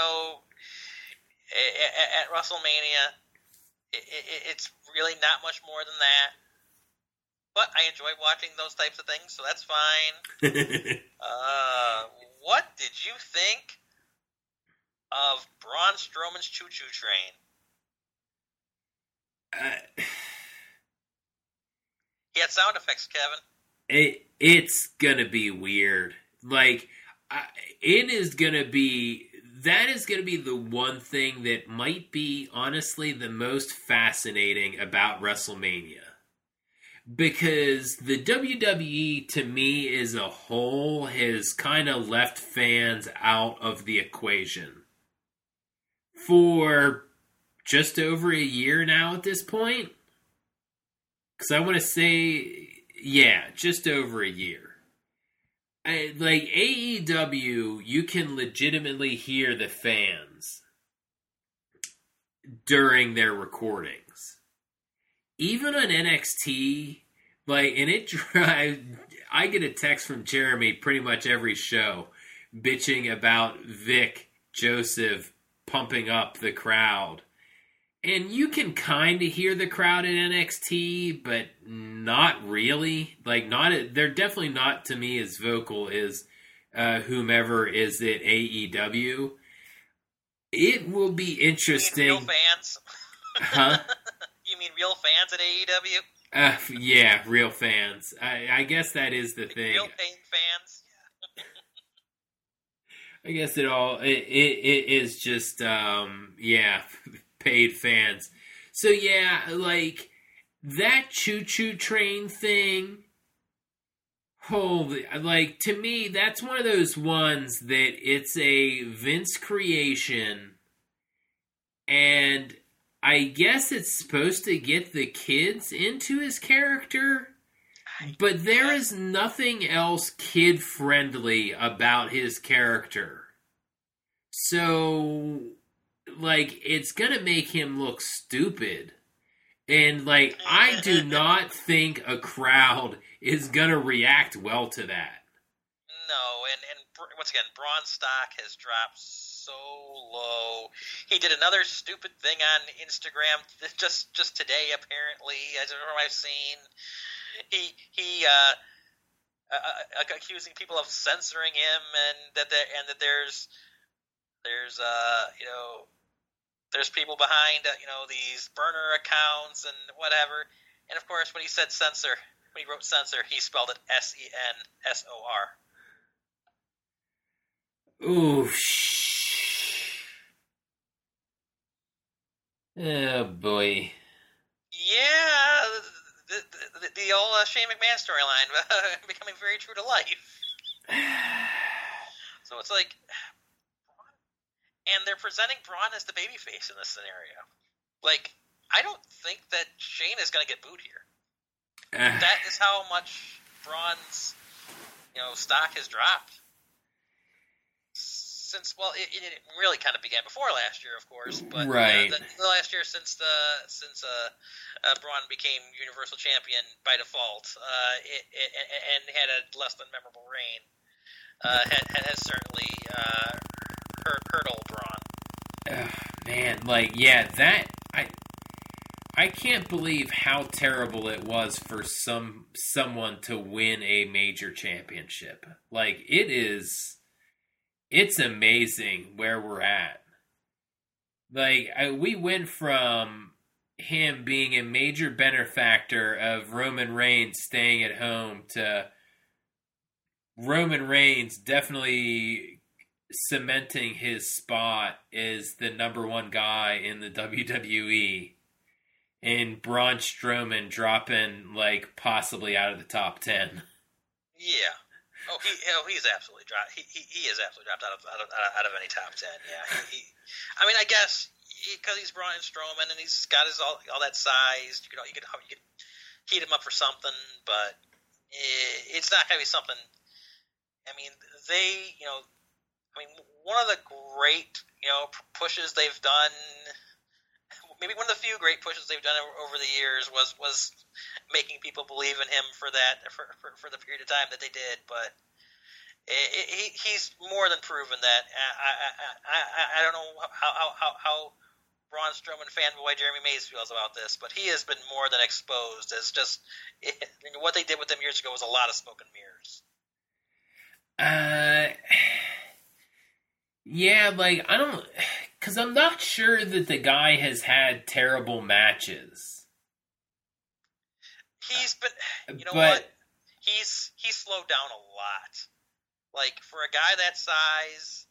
at WrestleMania. It's really not much more than that. But I enjoy watching those types of things, so that's fine. What did you think of Braun Strowman's choo-choo train? He had sound effects, Kevin. It's gonna be weird. Like, it is gonna be... That is going to be the one thing that might be, honestly, the most fascinating about WrestleMania. Because the WWE, to me, as a whole, has kind of left fans out of the equation. For just over a year now at this point. Because I want to say, just over a year. Like, AEW, you can legitimately hear the fans during their recordings. Even on NXT, I get a text from Jeremy pretty much every show bitching about Vic Joseph pumping up the crowd. And you can kind of hear the crowd at NXT, but not really. They're definitely not, to me, as vocal as whomever is at AEW. It will be interesting. You mean real fans? Huh? You mean real fans at AEW? Yeah, real fans. I guess that is the thing. Real paying fans? I guess it is just, paid fans. So that choo-choo train thing, to me, that's one of those ones that it's a Vince creation, and I guess it's supposed to get the kids into his character, but there is nothing else kid-friendly about his character. So... it's gonna make him look stupid. And, I do not think a crowd is gonna react well to that. No, and once again, Braun's stock has dropped so low. He did another stupid thing on Instagram just today, apparently. I don't know what I've seen. He accusing people of censoring him, and that there's people behind, these burner accounts and whatever. And of course, when he wrote censor, he spelled it SENSOR. Ooh, oh boy. Yeah, the old Shane McMahon storyline becoming very true to life. So it's like... And they're presenting Braun as the babyface in this scenario. I don't think that Shane is going to get booed here. That is how much Braun's, stock has dropped. Since, it really kind of began before last year, of course. But right. The last year since Braun became Universal Champion by default, and had a less than memorable reign, has certainly hurt old Braun. Man, I can't believe how terrible it was for someone to win a major championship. It's amazing where we're at. We went from him being a major benefactor of Roman Reigns staying at home to Roman Reigns definitely cementing his spot as the number one guy in the WWE, and Braun Strowman dropping possibly out of the top 10. Yeah. He's absolutely dropped. He is absolutely dropped out of any top 10. Yeah. I guess because he's Braun Strowman and he's got all that size, you could heat him up for something, but it's not going to be something. One of the great pushes they've done. Maybe one of the few great pushes they've done over the years was making people believe in him for the period of time that they did. But he's more than proven that. I don't know how Braun Strowman fanboy Jeremy Mays feels about this, but he has been more than exposed as just what they did with him years ago was a lot of smoke and mirrors. Yeah, like, I don't... Because I'm not sure that the guy has had terrible matches. He's been... what? He's slowed down a lot. Like, for a guy that size,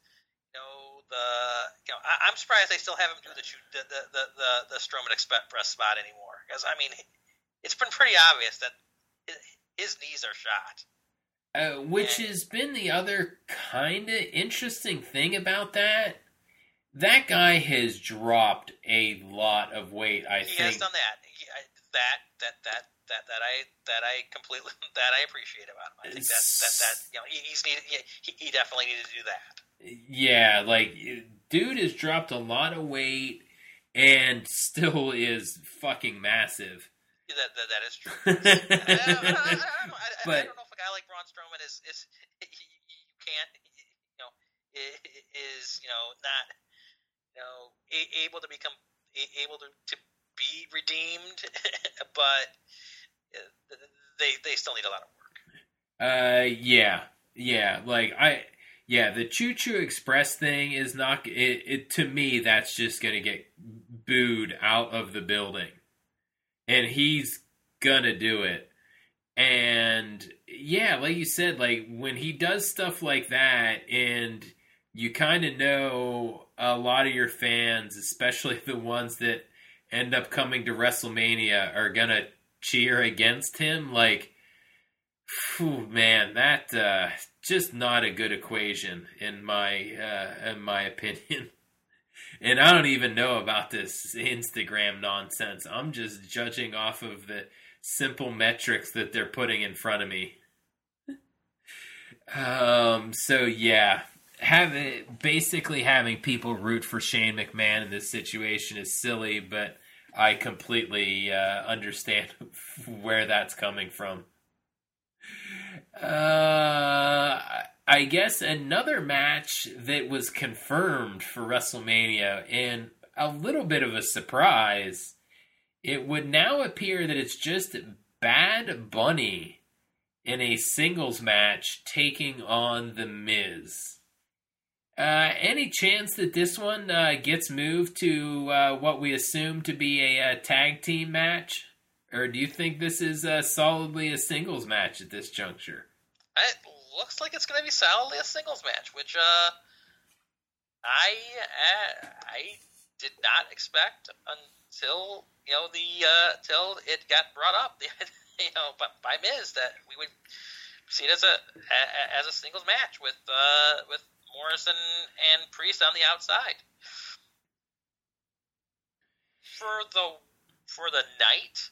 I'm surprised they still have him do the Strowman Express spot anymore. Because, I mean, it's been pretty obvious that his knees are shot. Which has been the other kind of interesting thing about that. That guy has dropped a lot of weight. I think he has done that. That I completely I appreciate about him. I think he definitely needed to do that. Yeah, like, dude has dropped a lot of weight and still is fucking massive. That is true. I don't know if a guy like Braun Strowman is not able to become able to be redeemed, but they still need a lot of work. The Choo Choo Express thing is not it to me. That's just gonna get booed out of the building. And he's gonna do it. And yeah, like you said, like when he does stuff like that and you kind of know a lot of your fans, especially the ones that end up coming to WrestleMania, are gonna cheer against him, like, man, that just not a good equation in my opinion. And I don't even know about this Instagram nonsense. I'm just judging off of the simple metrics that they're putting in front of me. So yeah, basically having people root for Shane McMahon in this situation is silly, but I completely understand where that's coming from. I guess another match that was confirmed for WrestleMania, and a little bit of a surprise, it would now appear that it's just Bad Bunny in a singles match taking on The Miz. Any chance that this one gets moved to what we assume to be a tag team match? Or do you think this is solidly a singles match at this juncture? It looks like it's going to be solidly a singles match, which I did not expect until till it got brought up, by Miz, that we would see it as a singles match with Morrison and Priest on the outside. For the night,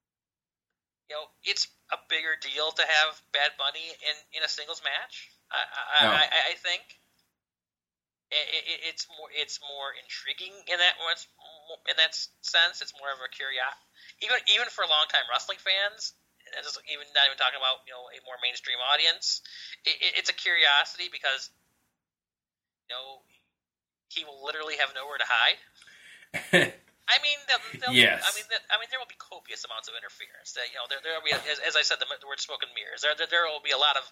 it's a bigger deal to have Bad Bunny in a singles match. I think it's more intriguing in that sense. It's more of a curiosity, even for longtime wrestling fans. Not even talking about a more mainstream audience. It's a curiosity because he will literally have nowhere to hide. I mean, yes. I mean, there will be copious amounts of interference. There will be, as I said, the word smoke and mirrors. There will be a lot of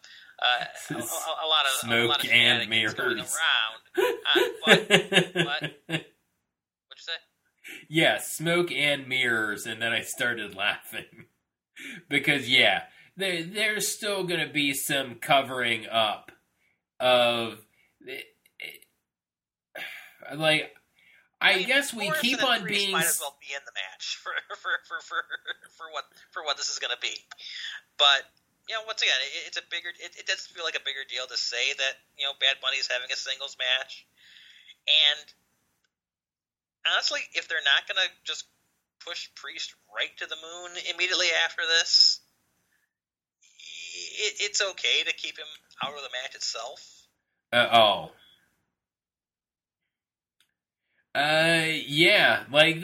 smoke and mirrors going around. But what'd you say? Yeah, smoke and mirrors, and then I started laughing because there's still going to be some covering up of like. I guess we keep on being. Might as well be in the match for what this is going to be, but once again, it's a bigger. It does feel like a bigger deal to say that Bad Bunny is having a singles match, and honestly, if they're not going to just push Priest right to the moon immediately after this, it's okay to keep him out of the match itself. Yeah, like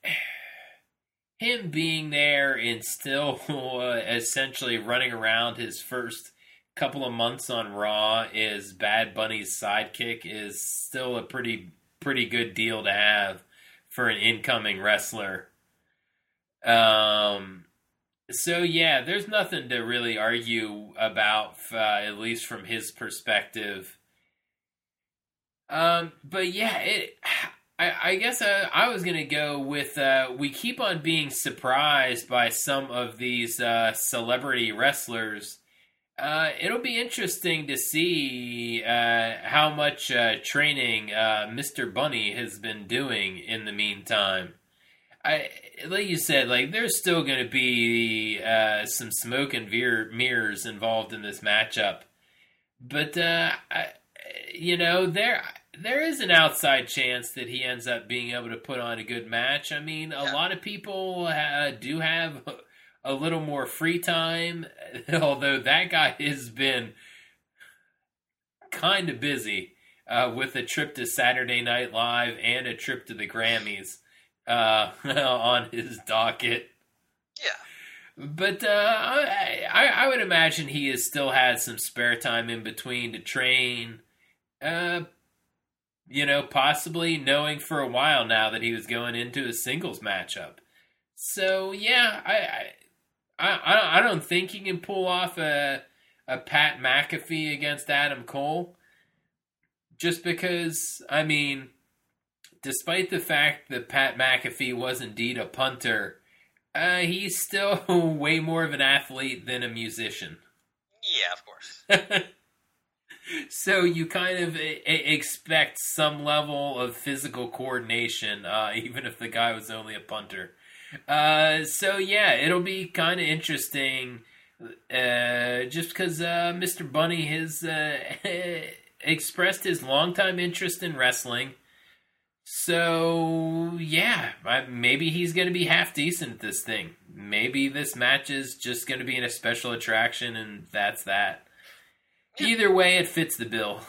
him being there and still essentially running around his first couple of months on Raw is Bad Bunny's sidekick is still a pretty good deal to have for an incoming wrestler. So yeah, there's nothing to really argue about, at least from his perspective. But yeah, I guess I was gonna go with we keep on being surprised by some of these celebrity wrestlers. It'll be interesting to see how much training Mr. Bunny has been doing in the meantime. Like you said, like there's still going to be some smoke and mirrors involved in this matchup, but there is an outside chance that he ends up being able to put on a good match. I mean, a lot of people do have a little more free time, although that guy has been kind of busy with a trip to Saturday Night Live and a trip to the Grammys on his docket. Yeah. But I would imagine he has still had some spare time in between to train. Possibly knowing for a while now that he was going into a singles matchup. So yeah, I don't think he can pull off a Pat McAfee against Adam Cole. Just because, I mean, despite the fact that Pat McAfee was indeed a punter, he's still way more of an athlete than a musician. Yeah, of course. So you kind of expect some level of physical coordination, even if the guy was only a punter. So yeah, it'll be kind of interesting, just because Mr. Bunny has expressed his longtime interest in wrestling. So yeah, maybe he's going to be half decent at this thing. Maybe this match is just going to be in a special attraction, and that's that. Either way, it fits the bill.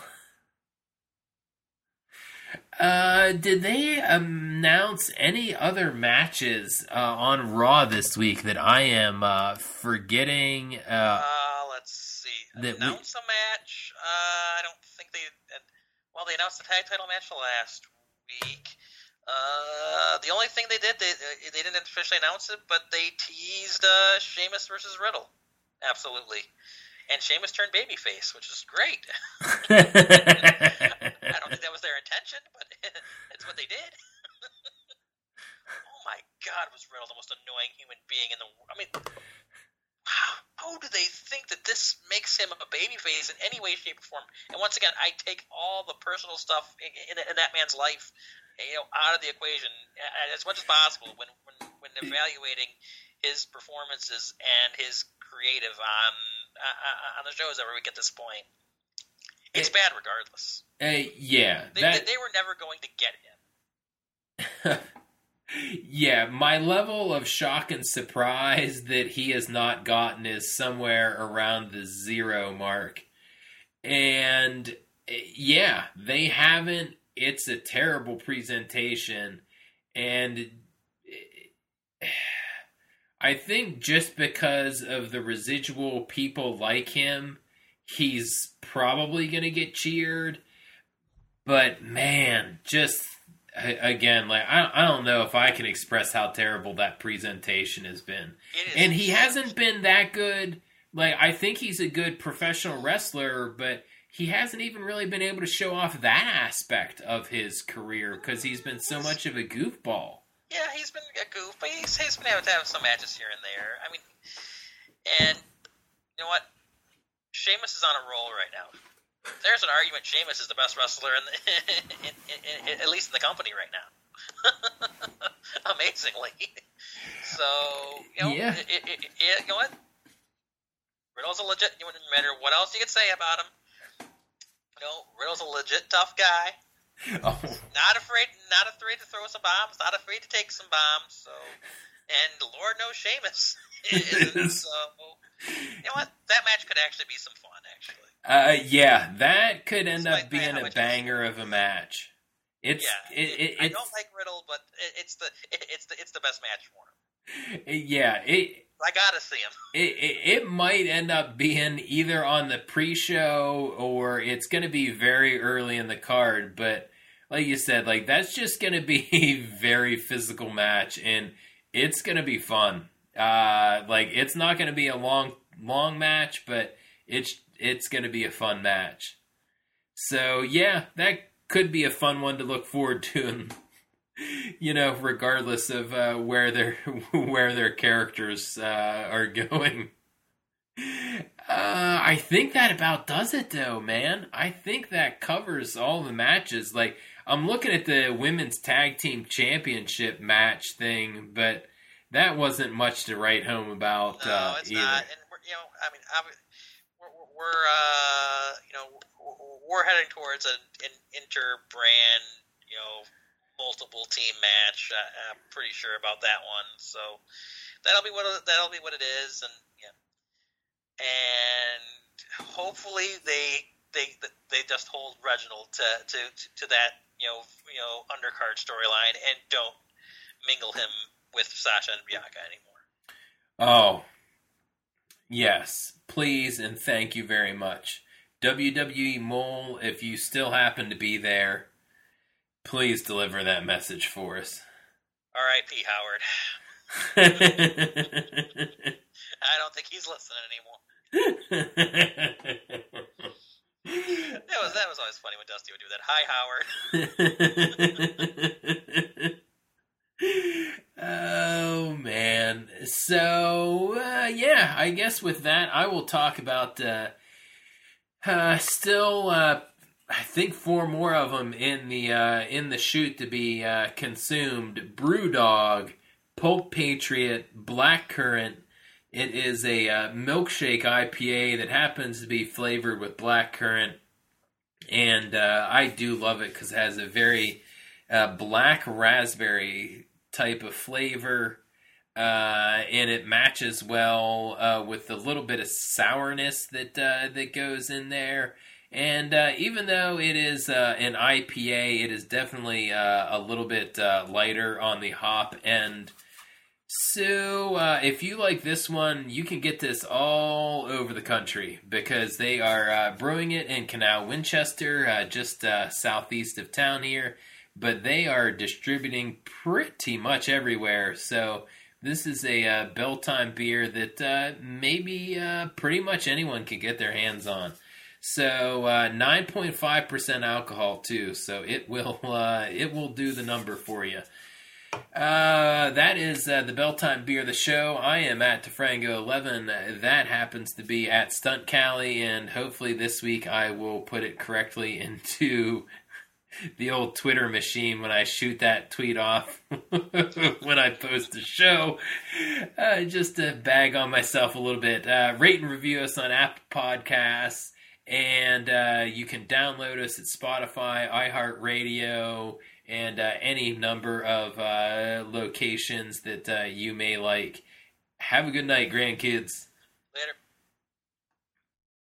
Did they announce any other matches on Raw this week that I am forgetting? Let's see. Announce a match? I don't think they... Well, they announced the tag title match last week. The only thing they did, they didn't officially announce it, but they teased Sheamus versus Riddle. Absolutely. And Sheamus turned babyface, which is great. I don't think that was their intention, but it's what they did. Oh my God, was Riddle the most annoying human being in the world? I mean, how do they think that this makes him a babyface in any way, shape, or form? And once again, I take all the personal stuff in that man's life, out of the equation as much as possible when evaluating his performances and his creative on the shows that we get this point. It's bad regardless. Yeah. They were never going to get him. Yeah, my level of shock and surprise that he has not gotten is somewhere around the 0 mark. And yeah, they haven't. It's a terrible presentation. And I think just because of the residual people like him, he's probably going to get cheered. But man, just again, like I don't know if I can express how terrible that presentation has been. And he hasn't been that good. Like, I think he's a good professional wrestler, but he hasn't even really been able to show off that aspect of his career because he's been so much of a goofball. Yeah, he's been a goof, but he's been able to have some matches here and there. I mean, and you know what? Sheamus is on a roll right now. There's an argument Sheamus is the best wrestler in at least in the company right now. Amazingly. So, you know, yeah. You know what? Riddle's a legit, no matter what else you could say about him, Riddle's a legit tough guy. Oh. Not afraid to throw some bombs, not afraid to take some bombs. So, and Lord knows Sheamus isn't. So, you know what? That match could actually be some fun, actually. Yeah, that could end up being a banger of a match. It's I don't like Riddle, but it's the best match for him. Yeah, I gotta see him. It might end up being either on the pre-show or it's going to be very early in the card. But like you said, like that's just going to be a very physical match, and it's going to be fun. Like it's not going to be a long match, but it's going to be a fun match. So yeah, that could be a fun one to look forward to, and you know, regardless of where their characters are going. I think that about does it, though, man. I think that covers all the matches. Like, I'm looking at the women's tag team championship match thing, but that wasn't much to write home about. No, it's either. not. And we're heading towards an inter-brand, multiple team match. I'm pretty sure about that one. So that'll be what it is, and hopefully they just hold Reginald to that undercard storyline and don't mingle him with Sasha and Bianca anymore. Oh, yes, please and thank you very much. WWE Mole, if you still happen to be there, please deliver that message for us. R.I.P. Howard. I don't think he's listening anymore. That was always funny when Dusty would do that. Hi, Howard. Oh, man. So, yeah, I guess with that, I will talk about I think 4 more of them in the chute to be consumed. Brewdog, Polk Patriot, Blackcurrant. It is a milkshake IPA that happens to be flavored with blackcurrant, and I do love it because it has a very black raspberry type of flavor, and it matches well with a little bit of sourness that goes in there. And even though it is an IPA, it is definitely a little bit lighter on the hop end. So if you like this one, you can get this all over the country because they are brewing it in Canal Winchester, just southeast of town here. But they are distributing pretty much everywhere. So this is a Belltime beer that maybe pretty much anyone can get their hands on. So 9.5% alcohol too, so it will do the number for you. That is the Belltime Beer, the show. I am at Tefrango11. That happens to be at Stunt Cali, and hopefully this week I will put it correctly into the old Twitter machine when I shoot that tweet off when I post the show. Just to bag on myself a little bit. Rate and review us on Apple Podcasts. And you can download us at Spotify, iHeartRadio, and any number of locations that you may like. Have a good night, grandkids.